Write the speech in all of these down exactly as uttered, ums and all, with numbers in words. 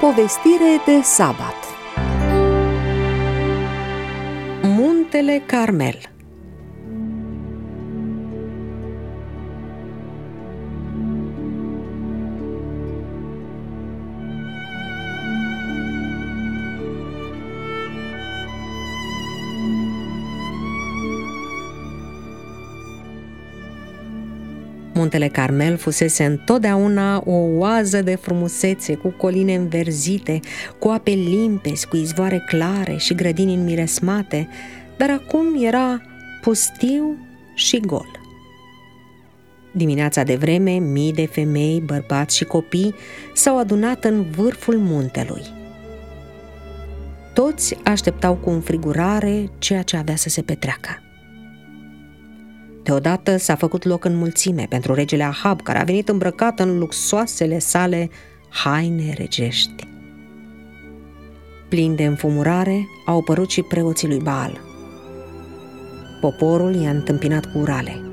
Povestire de sabat. Muntele Carmel. Muntele Carmel fusese întotdeauna o oază de frumusețe, cu coline înverzite, cu ape limpezi, cu izvoare clare și grădini înmiresmate, dar acum era pustiu și gol. Dimineața de vreme, mii de femei, bărbați și copii s-au adunat în vârful muntelui. Toți așteptau cu înfrigurare ceea ce avea să se petreacă. Deodată s-a făcut loc în mulțime pentru regele Ahab, care a venit îmbrăcat în luxoasele sale haine regești. Plini de înfumurare, au apărut și preoții lui Baal. Poporul i-a întâmpinat cu urale.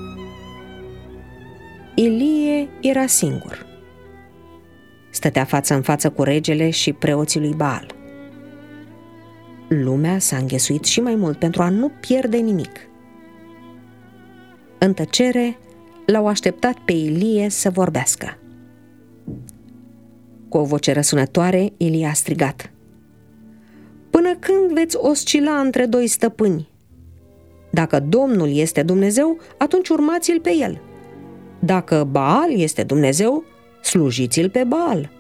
Ilie era singur. Stătea față în față cu regele și preoții lui Baal. Lumea s-a înghesuit și mai mult pentru a nu pierde nimic. În tăcere, l-au așteptat pe Ilie să vorbească. Cu o voce răsunătoare, Ilie a strigat: „Până când veți oscila între doi stăpâni? Dacă Domnul este Dumnezeu, atunci urmați-l pe el. Dacă Baal este Dumnezeu, slujiți-l pe Baal.”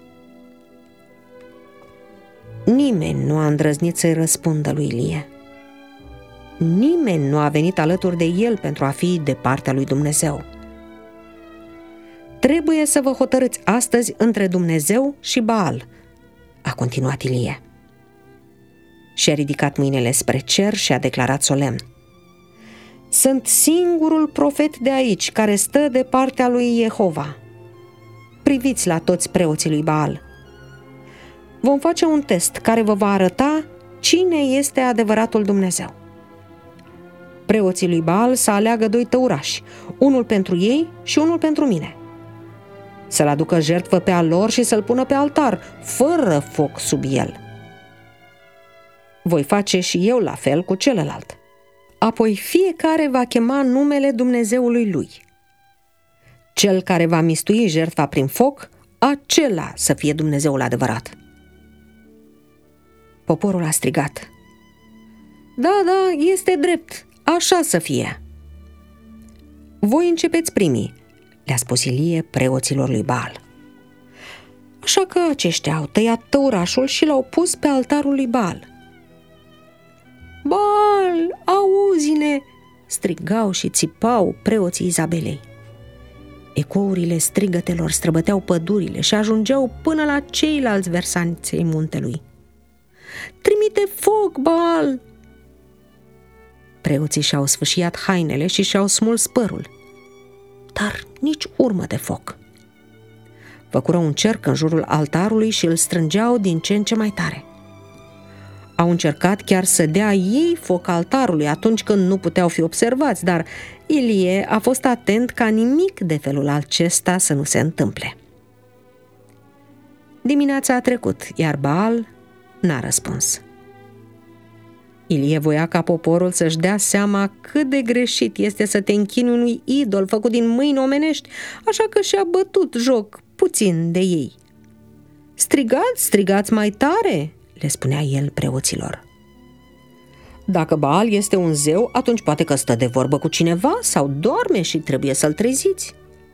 Nimeni nu a îndrăznit să-i răspundă lui Ilie. Nimeni nu a venit alături de el pentru a fi de partea lui Dumnezeu. „Trebuie să vă hotărâți astăzi între Dumnezeu și Baal”, a continuat Ilie. Și-a ridicat mâinile spre cer și a declarat solemn: „Sunt singurul profet de aici care stă de partea lui Jehova. Priviți la toți preoții lui Baal. Vom face un test care vă va arăta cine este adevăratul Dumnezeu. Preoții lui Baal să aleagă doi tăurași, unul pentru ei și unul pentru mine. Să-l aducă jertfă pe al lor și să-l pună pe altar, fără foc sub el. Voi face și eu la fel cu celălalt. Apoi fiecare va chema numele Dumnezeului lui. Cel care va mistui jertfa prin foc, acela să fie Dumnezeul adevărat.” Poporul a strigat: „Da, da, este drept, așa să fie.” „Voi începeți primii”, le-a spus Ilie preoților lui Baal. Așa că aceștia au tăiat tăurașul și l-au pus pe altarul lui Baal. „Baal, auzi-ne!” strigau și țipau preoții Izabelei. Ecourile strigătelor străbăteau pădurile și ajungeau până la ceilalți versanți ai muntelui. „Trimite foc, Baal!” Preoții și-au sfâșiat hainele și și-au smuls părul, dar nici urmă de foc. Făcură un cerc în jurul altarului și îl strângeau din ce în ce mai tare. Au încercat chiar să dea ei foc altarului atunci când nu puteau fi observați, dar Ilie a fost atent ca nimic de felul acesta să nu se întâmple. Dimineața a trecut, iar Baal n-a răspuns. Ilie voia ca poporul să-și dea seama cât de greșit este să te închini unui idol făcut din mâini omenești, așa că și-a bătut joc puțin de ei. „Strigați, strigați mai tare!” le spunea el preoților. „Dacă Baal este un zeu, atunci poate că stă de vorbă cu cineva sau doarme și trebuie să-l treziți.”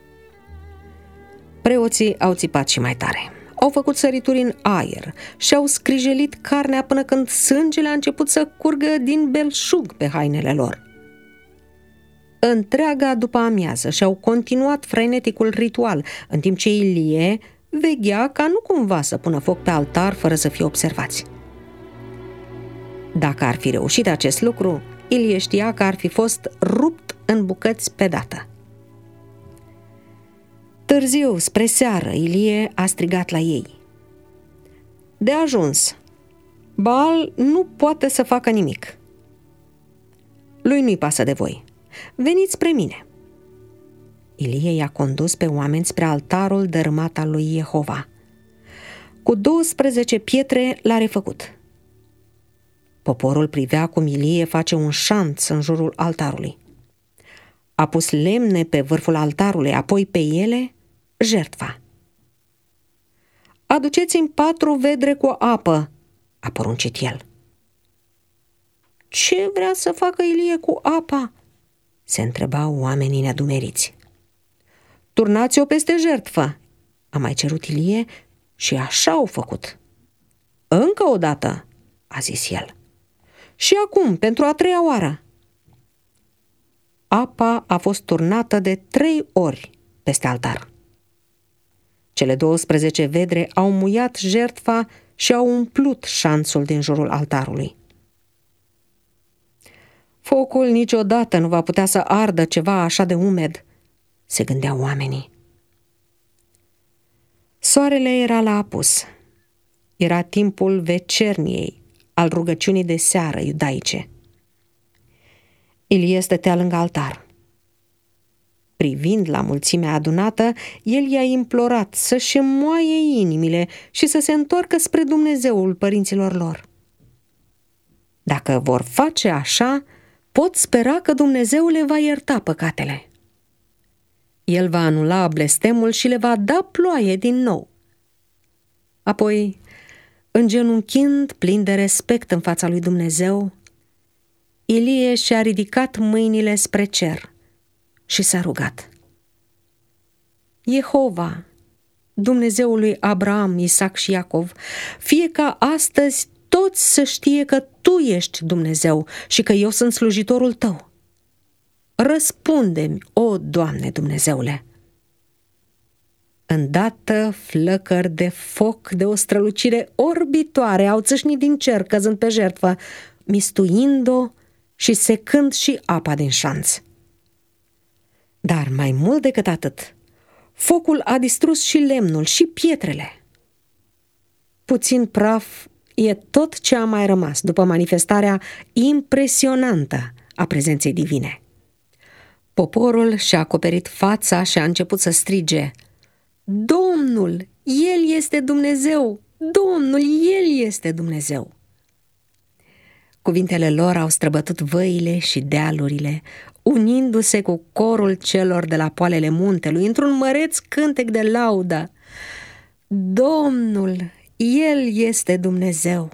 Preoții au țipat și mai tare. Au făcut sărituri în aer și au scrijelit carnea până când sângele a început să curgă din belșug pe hainele lor. Întreaga după amiază și-au continuat freneticul ritual, în timp ce Ilie veghea ca nu cumva să pună foc pe altar fără să fie observați. Dacă ar fi reușit acest lucru, Ilie știa că ar fi fost rupt în bucăți pe dată. Târziu, spre seară, Ilie a strigat la ei: „De ajuns! Baal nu poate să facă nimic. Lui nu-i pasă de voi. Veniți spre mine.” Ilie i-a condus pe oameni spre altarul dărâmat al lui Jehova. cu douăsprezece pietre l-a refăcut. Poporul privea cum Ilie face un șanț în jurul altarului. A pus lemne pe vârful altarului, apoi pe ele jertfa. Aduceți-mi patru vedre cu apă, a poruncit el. Ce vrea să facă Ilie cu apa? Se întrebau oamenii neadumeriți. Turnați-o peste jertfă, a mai cerut Ilie și așa au făcut. Încă o dată, a zis el. Și acum, pentru a treia oară. Apa a fost turnată de trei ori peste altar. Cele douăsprezece vedre au muiat jertfa și au umplut șanțul din jurul altarului. Focul niciodată nu va putea să ardă ceva așa de umed, se gândeau oamenii. Soarele era la apus. Era timpul vecerniei, al rugăciunii de seară iudaice. Ilie stătea lângă altar. Privind la mulțimea adunată, el i-a implorat să-și moaie inimile și să se întoarcă spre Dumnezeul părinților lor. Dacă vor face așa, pot spera că Dumnezeu le va ierta păcatele. El va anula blestemul și le va da ploaie din nou. Apoi, îngenunchind plin de respect în fața lui Dumnezeu, Ilie și-a ridicat mâinile spre cer și s-a rugat. Jehova, Dumnezeul lui Abraham, Isaac și Iacov, fie ca astăzi toți să știe că Tu ești Dumnezeu și că eu sunt slujitorul Tău. Răspunde-mi, o Doamne Dumnezeule! Îndată flăcări de foc de o strălucire orbitoare au țâșnit din cer căzând pe jertfă, mistuind-o și secând și apa din șanț. Dar mai mult decât atât, focul a distrus și lemnul și pietrele. Puțin praf e tot ce a mai rămas după manifestarea impresionantă a prezenței divine. Poporul și-a acoperit fața și a început să strige: Domnul, El este Dumnezeu! Domnul, El este Dumnezeu! Cuvintele lor au străbătut văile și dealurile, unindu-se cu corul celor de la poalele muntelui într-un măreț cântec de laudă. Domnul, El este Dumnezeu!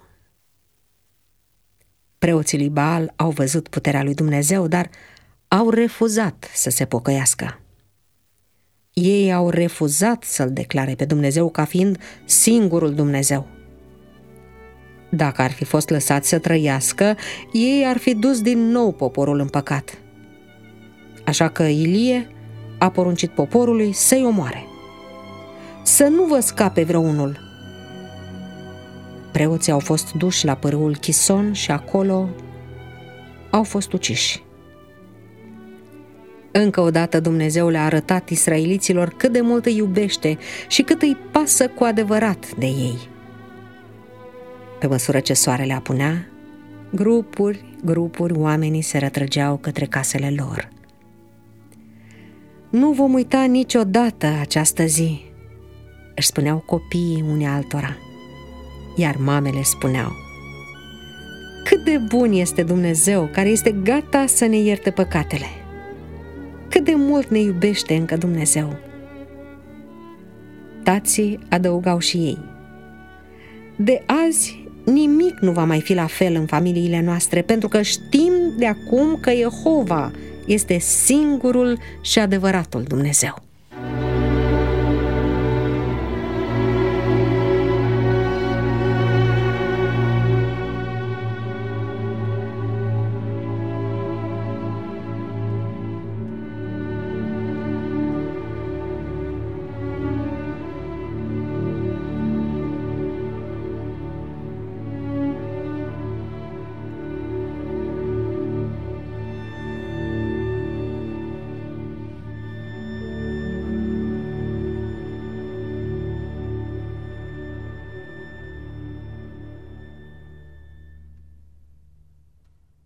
Preoții lui Baal au văzut puterea lui Dumnezeu, dar au refuzat să se pocăiască. Ei au refuzat să-L declare pe Dumnezeu ca fiind singurul Dumnezeu. Dacă ar fi fost lăsați să trăiască, ei ar fi dus din nou poporul în păcat. Așa că Ilie a poruncit poporului să-i omoare. Să nu vă scape vreunul. Preoții au fost duși la pârâul Chison și acolo au fost uciși. Încă o dată Dumnezeu le-a arătat israeliților cât de mult îi iubește și cât îi pasă cu adevărat de ei. Pe măsură ce soarele apunea, grupuri, grupuri oamenii se retrăgeau către casele lor. Nu vom uita niciodată această zi, își spuneau copiii unii altora, iar mamele spuneau: cât de bun este Dumnezeu care este gata să ne ierte păcatele! Cât de mult ne iubește încă Dumnezeu! Tații adăugau și ei: de azi nimic nu va mai fi la fel în familiile noastre, pentru că știm de acum că Jehova este singurul și adevăratul Dumnezeu.